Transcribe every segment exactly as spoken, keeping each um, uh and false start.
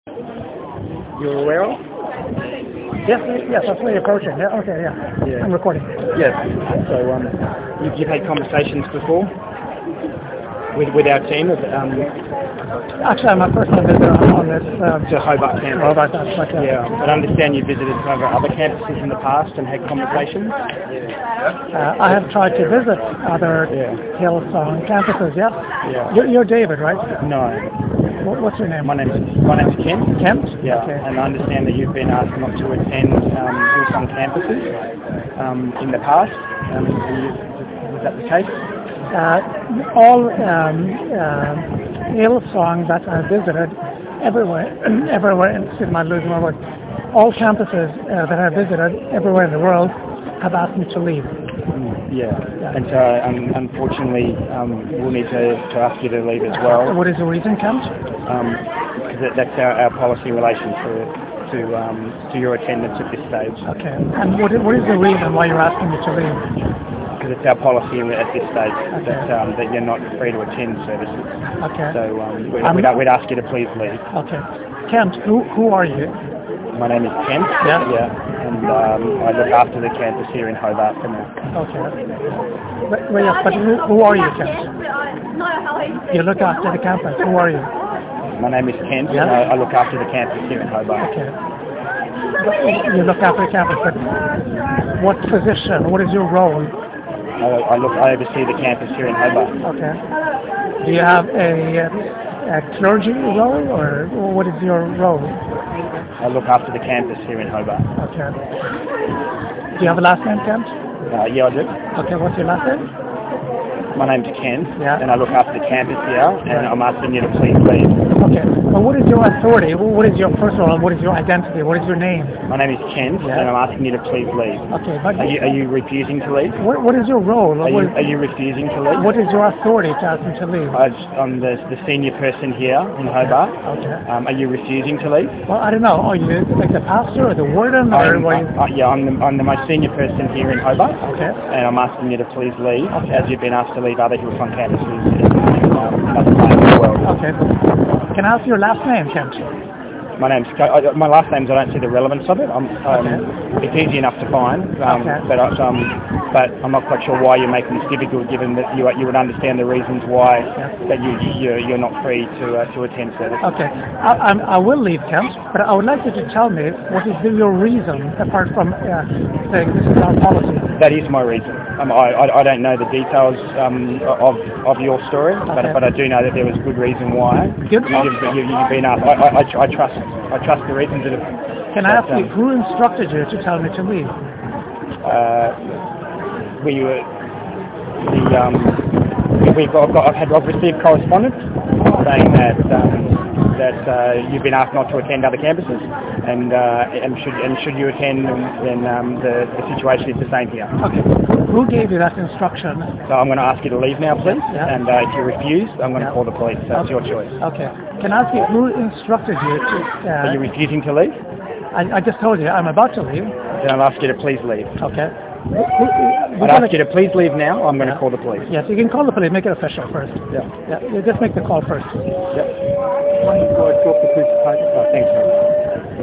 You're aware of? Yes, yes, I'm slowly approaching. Yeah, okay, yeah. Yeah. I'm recording. Yes. So um, you've, you've had conversations before with with our team of um, Actually, I'm a first time visitor on this. Um, to Hobart campus. Hobart, that's right. Yeah, but I understand you visited some of our other campuses in the past and had conversations. Uh, I have tried to visit other Yeah. Hillsong campuses, yes? Yeah. You're, you're David, right? No, What, what's your name? my name's my name's Ken. Kent? Yeah, Okay. and I understand that you've been asked not to attend um, Hillsong campuses um, in the past. Um, is that the case? Uh, all um, uh, Hillsong that I visited, everywhere, everywhere, excuse my losing my word, all campuses uh, that I visited everywhere in the world have asked me to leave. Yeah, and so um, unfortunately um, we'll need to, to ask you to leave as well. What is the reason, Kent? Um, because that, that's our, our policy in relation to to um, to your attendance at this stage. Okay, and what is, what is the reason why you're asking me to leave? Because it's our policy in, at this stage Okay. that um, that you're not free to attend services. Okay. So um, we'd, Um, we'd, we'd ask you to please leave. Okay. Kent, who who are you? My name is Kent. Yeah. Yeah. And um, I look after the campus here in Hobart for now. Okay. But, well, yes, but who, who are you, Kent? You look after the campus. Who are you? My name is Kent. Yeah. And I, I look after the campus here in Hobart. Okay. But you look after the campus, but what position? What is your role? I, I look. I oversee the campus here in Hobart. Okay. Do you have a, a clergy role, or what is your role? I look after the campus here in Hobart. Okay. Do you have a last name, Kent? Uh, yeah, I do. Okay, what's your last name? My name's Kent, Yeah. and I look after the campus here, and I'm asking you to please leave. Okay. Well, what is your authority? What is your first of all? What is your identity? What is your name? My name is Kent, Yeah. and I'm asking you to please leave. Okay, but Are you, are you refusing to leave? what, what is your role? Are What you, is, are you refusing to leave? what is your authority to ask me to leave? I, I'm the, the senior person here in Hobart. Okay. Um, are you refusing to leave? Well, I don't know. Are you like the pastor or the warden, or I'm, what? Is, I, I, yeah, I'm the, I'm the most senior person here in Hobart, okay. and I'm asking you to please leave, Okay. as you've been asked to leave other Hillsong campuses in, in um, other parts of the world. Okay. Can I ask your last name, Kent? My name's I, my last name's I don't see the relevance of it. I'm, um, Okay. It's easy enough to find, um, Okay. but I- um, but I'm not quite sure why you're making this difficult, given that you you would understand the reasons why Yeah. that you you're, you're not free to uh, to attend service. Okay. I, I'm, I will leave, Kent, but I would like you to tell me what is your reason, apart from uh, saying this is our policy. That is my reason. Um, I, I I don't know the details um, of of your story, Okay. but but I do know that there was good reason why Good. you, you've, you, you've been asked. I, I, I tr- I trust I trust the reasons that have. Can I that, ask you, um, who instructed you to tell me to leave? uh, we were the um, we've got, I've, got, I've had I've received correspondence saying that um, that uh, you've been asked not to attend other campuses, and uh, and should and should you attend, then um, the, the situation is the same here. Okay. Who gave you that instruction? So I'm going to ask you to leave now, please, Yeah. and uh, if you refuse, I'm going to Yeah. call the police. That's Okay. your choice. Okay. Can I ask you, who instructed you to... Uh, Are you refusing to leave? I, I just told you, I'm about to leave. Then I'll ask you to please leave. Okay. Who, who, who, I'd ask you to please leave now. I'm going Yeah. to call the police. Yes, you can call the police. Make it official first. Yeah. Yeah, you just make the call first. Yep. Oh, thanks, mate.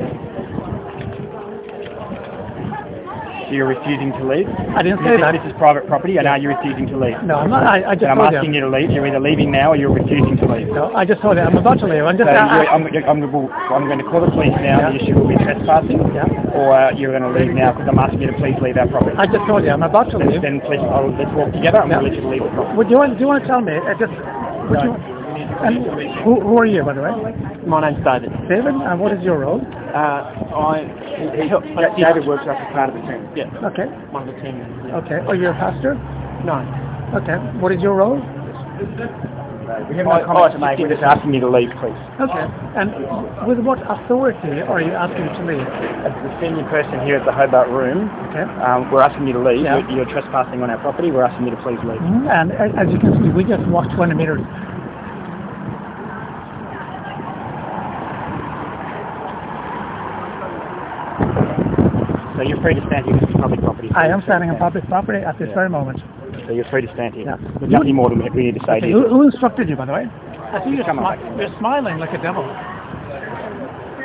So you're refusing to leave? I didn't say This is, that. this is private property, and are you refusing to leave? No, I'm not. I, I just And I'm told asking you. you to leave. You're either leaving now or you're refusing to leave. No, I just told you. I'm about to leave. I'm So just... I, you're, I'm, I'm, I'm going to call the police now. Yeah. The issue will be trespassing, Yeah. or uh, you're going to leave now because I'm asking you to please leave our property. I just told you. I'm about to Then, leave. then please, I'll, let's walk together and Yeah. we'll let you leave the property. Would you want, do you want to tell me? Uh, just, would you, and who, who are you, by the way? My name's David. David, and what is your role? Uh, I, he, he, David works up as part of the team. yeah, Okay. one of the team. Yeah. Okay. Are you a pastor? No. Okay. What is your role? We have no I- comment I to make. We're assisted just asking you to leave, please. Okay. And with what authority are you asking to leave? As the senior person here at the Hobart Room, Okay. um, we're asking you to leave. Yeah. You're, you're trespassing on our property. We're asking you to please leave. Mhm. And a- as you can see, we just walked twenty meters. So you're free to stand here. This is public property. I am standing on public property at this Yeah. very moment. So you're free to stand here. Yeah. There's nothing more than we need to say Okay. to you. Who, who instructed you, by the way? I see you're, Come on. smi- you're smiling like a devil.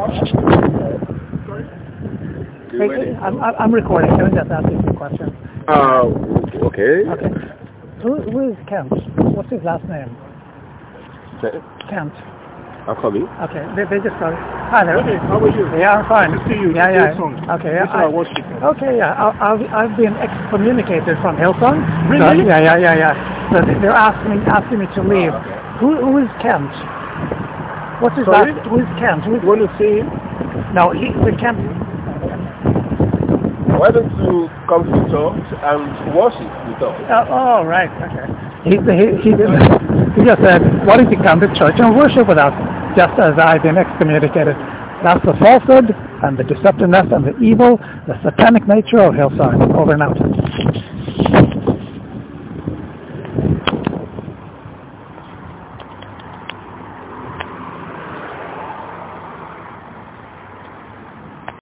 Hey, I'm, I'm recording. Can I just ask you a question? Uh, okay. Okay. Who, who is Kent? What's his last name? Okay. Kent. I'll call you. Okay. They, they just got. Hi there. Hey, how are you? Yeah, I'm fine. Good to see you. Yeah, yeah. Hillsong. Okay. Yeah, This is I, our worship. okay. Yeah. I, I've I've been excommunicated from Hillsong. Really? So, yeah, yeah, yeah, yeah. So they- they're asking me asking me to leave. Who who is Kent? What's his Sorry? last? Who is Kent? Who is, You want to see him? no, he the Kent. Why don't you come to church and worship with us? Oh, oh, right. Okay. He he he, he just said, "Why did you come to church and worship with us?" Just as I've been excommunicated. That's the falsehood and the deceptiveness and the evil, the satanic nature of Hillsong. Over and out.